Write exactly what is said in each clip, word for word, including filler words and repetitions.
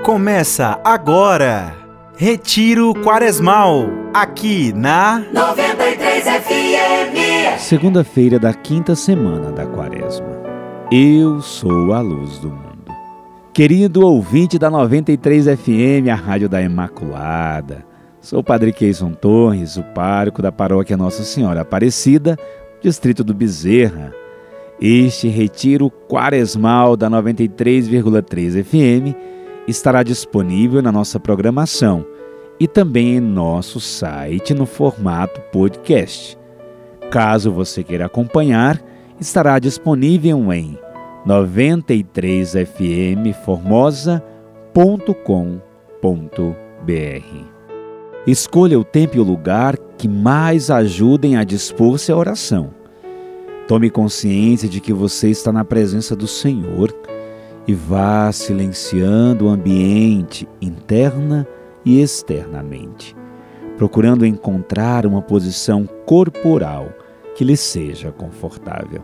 Começa agora, Retiro Quaresmal, aqui na noventa e três F M. Segunda-feira da quinta semana da Quaresma. Eu sou a luz do mundo. Querido ouvinte da noventa e três F M, a rádio da Imaculada. Sou o Padre Keison Torres, o pároco da paróquia Nossa Senhora Aparecida, distrito do Bezerra. Este Retiro Quaresmal da noventa e três vírgula três F M estará disponível na nossa programação e também em nosso site no formato podcast. Caso você queira acompanhar, estará disponível em noventa e três f m formosa ponto com ponto b r. Escolha o tempo e o lugar que mais ajudem a dispor-se à oração. Tome consciência de que você está na presença do Senhor e vá silenciando o ambiente interna e externamente, procurando encontrar uma posição corporal que lhe seja confortável.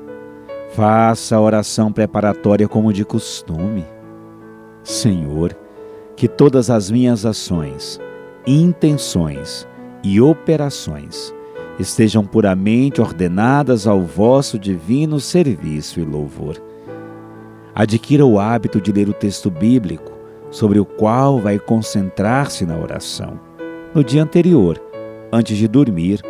Faça a oração preparatória como de costume. Senhor, que todas as minhas ações, intenções e operações estejam puramente ordenadas ao vosso divino serviço e louvor. Adquira o hábito de ler o texto bíblico, sobre o qual vai concentrar-se na oração. No dia anterior, antes de dormir,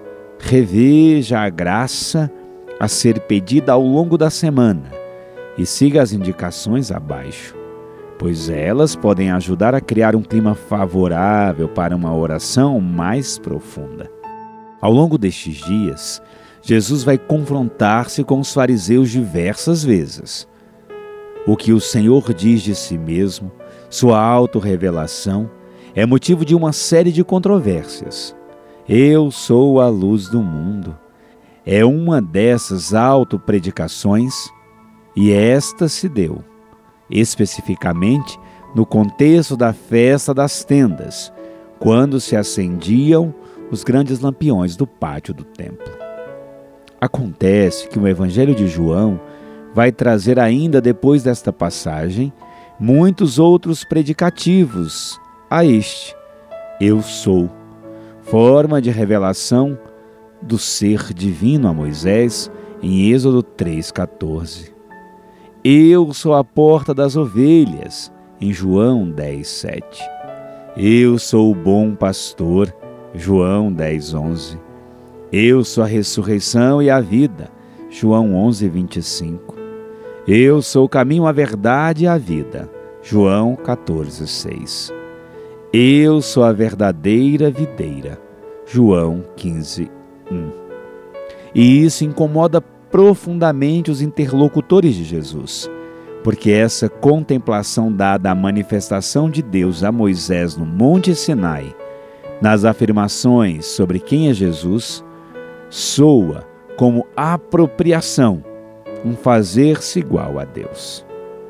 reveja a graça a ser pedida ao longo da semana e siga as indicações abaixo, pois elas podem ajudar a criar um clima favorável para uma oração mais profunda. Ao longo destes dias, Jesus vai confrontar-se com os fariseus diversas vezes. O que o Senhor diz de si mesmo, sua autorrevelação, é motivo de uma série de controvérsias. Eu sou a luz do mundo. É uma dessas autopredicações, e esta se deu, especificamente, no contexto da festa das tendas, quando se acendiam os grandes lampiões do pátio do templo. Acontece que o Evangelho de João vai trazer ainda depois desta passagem muitos outros predicativos a este Eu sou, forma de revelação do ser divino a Moisés em Êxodo três, catorze. Eu sou a porta das ovelhas em João dez, sete. Eu sou o bom pastor, João dez, onze. Eu sou a ressurreição e a vida, João onze, vinte e cinco. Eu sou o caminho, a verdade e a vida, João catorze, seis. Eu sou a verdadeira videira, João quinze, um. E isso incomoda profundamente os interlocutores de Jesus, porque essa contemplação dada à manifestação de Deus a Moisés no Monte Sinai, nas afirmações sobre quem é Jesus, soa como apropriação, um fazer-se igual a Deus.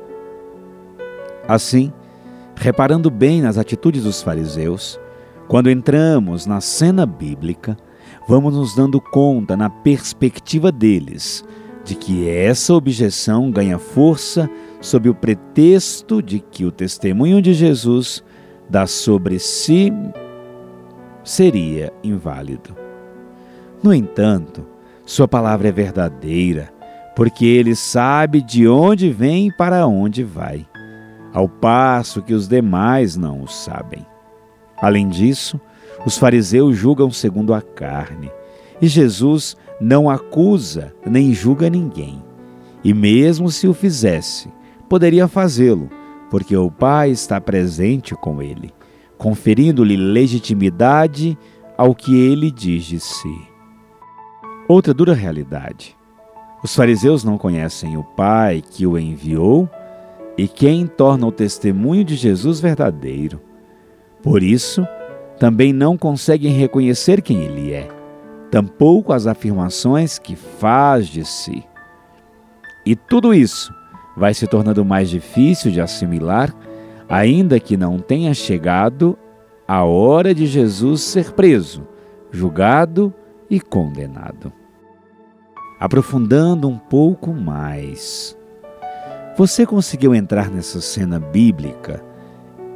Assim, reparando bem nas atitudes dos fariseus, quando entramos na cena bíblica, vamos nos dando conta, na perspectiva deles, de que essa objeção ganha força sob o pretexto de que o testemunho de Jesus dá sobre si seria inválido. No entanto, sua palavra é verdadeira, porque ele sabe de onde vem e para onde vai, ao passo que os demais não o sabem. Além disso, os fariseus julgam segundo a carne, e Jesus não acusa nem julga ninguém. E mesmo se o fizesse, poderia fazê-lo, porque o Pai está presente com ele, conferindo-lhe legitimidade ao que ele diz de si. Outra dura realidade. Os fariseus não conhecem o Pai que o enviou e quem torna o testemunho de Jesus verdadeiro. Por isso, também não conseguem reconhecer quem ele é, tampouco as afirmações que faz de si. E tudo isso vai se tornando mais difícil de assimilar, ainda que não tenha chegado a hora de Jesus ser preso, julgado e condenado. Aprofundando um pouco mais, você conseguiu entrar nessa cena bíblica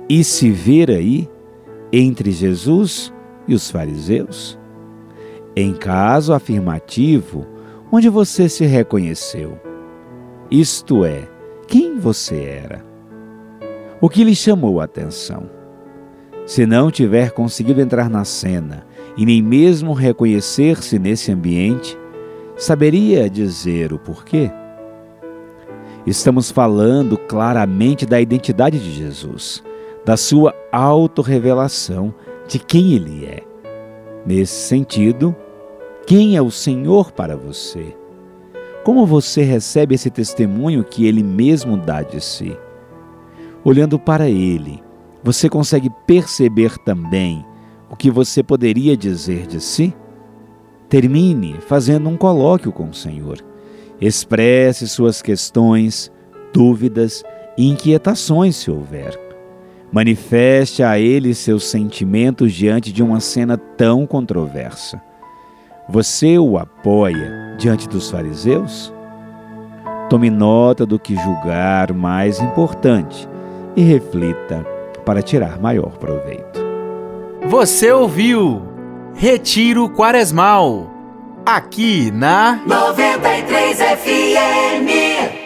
e se ver aí entre Jesus e os fariseus? Em caso afirmativo, onde você se reconheceu? Isto é, quem você era? O que lhe chamou a atenção? Se não tiver conseguido entrar na cena e nem mesmo reconhecer-se nesse ambiente, saberia dizer o porquê? Estamos falando claramente da identidade de Jesus, da sua autorrevelação de quem Ele é. Nesse sentido, quem é o Senhor para você? Como você recebe esse testemunho que Ele mesmo dá de si? Olhando para Ele, você consegue perceber também o que você poderia dizer de si? Termine fazendo um colóquio com o Senhor. Expresse suas questões, dúvidas e inquietações, se houver. Manifeste a Ele seus sentimentos diante de uma cena tão controversa. Você o apoia diante dos fariseus? Tome nota do que julgar mais importante e reflita para tirar maior proveito. Você ouviu Retiro Quaresmal, aqui na noventa e três F M.